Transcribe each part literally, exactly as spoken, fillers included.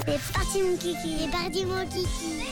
C'est parti mon kiki. C'est parti mon kiki.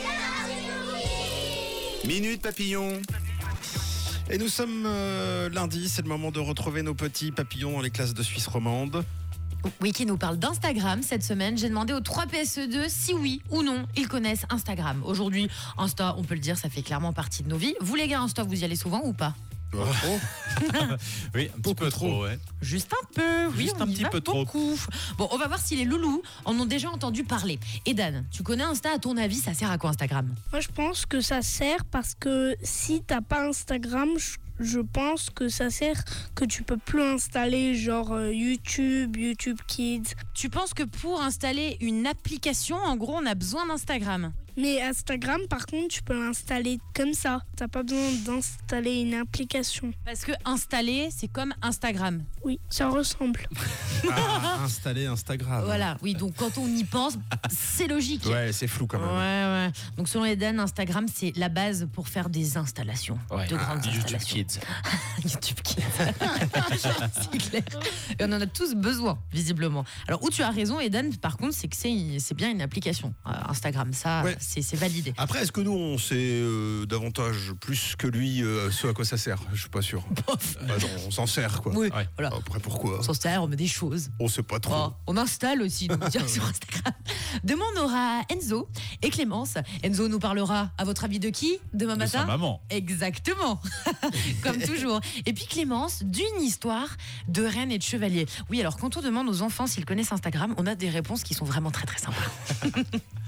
Minute Papillon. Et nous sommes euh, lundi, c'est le moment de retrouver nos petits papillons dans les classes de Suisse romande. Oui, qui nous parle d'Instagram cette semaine. J'ai demandé aux trois P S E deux si oui ou non ils connaissent Instagram. Aujourd'hui, Insta, on peut le dire, ça fait clairement partie de nos vies. Vous les gars, Insta, vous y allez souvent ou pas ? Oh. Oui, un petit peu trop, ouais. Juste un peu, oui, Juste on un y petit va peu trop. beaucoup. Bon, on va voir si les loulous en ont déjà entendu parler. Et Dan, tu connais Insta, à ton avis, ça sert à quoi Instagram ? Moi, je pense que ça sert parce que si t'as pas Instagram, je, je pense que ça sert que tu peux plus installer genre euh, YouTube, YouTube Kids. Tu penses que pour installer une application, en gros, on a besoin d'Instagram ? Mais Instagram, par contre, tu peux l'installer comme ça. T'as pas besoin d'installer une application. Parce que installer, c'est comme Instagram. Oui, ça ressemble. Ah, installer Instagram. Voilà, oui, donc quand on y pense, c'est logique. Ouais, c'est flou quand même. Ouais, ouais. Donc selon Eden, Instagram, c'est la base pour faire des installations. Ouais. De grandes Ah, YouTube installations. Kids. YouTube Kids. C'est clair. Et on en a tous besoin, visiblement. Alors, où tu as raison, Eden, par contre, c'est que c'est, c'est bien une application. Euh, Instagram, ça, Ouais. c'est, c'est validé. Après, est-ce que nous, on sait euh, davantage, plus que lui, euh, ce à quoi ça sert ? Je suis pas sûr. Bah, genre, on s'en sert, quoi. Oui, Ouais. voilà. Après, pourquoi On s'en sert, on met des choses. On sait pas trop. Oh, on installe aussi donc, tiens, sur Instagram. Demain, on aura Enzo et Clémence. Enzo nous parlera, à votre avis, de qui demain De matin ? sa maman. Exactement, comme toujours. Et puis Clémence, d'une histoire de reine et de chevalier. Oui, alors quand on demande aux enfants s'ils connaissent Instagram, on a des réponses qui sont vraiment très très sympas.